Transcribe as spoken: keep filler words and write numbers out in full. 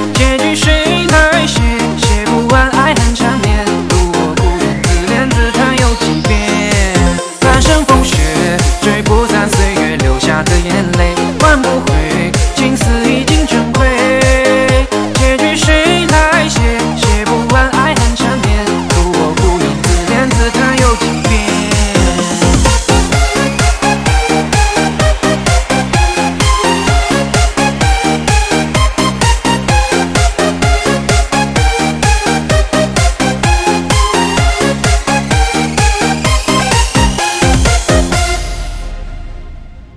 结局谁来写？写不完爱恨缠绵，如我不愿自怜自叹有几遍。半生风雪，追不散岁月留下的眼泪。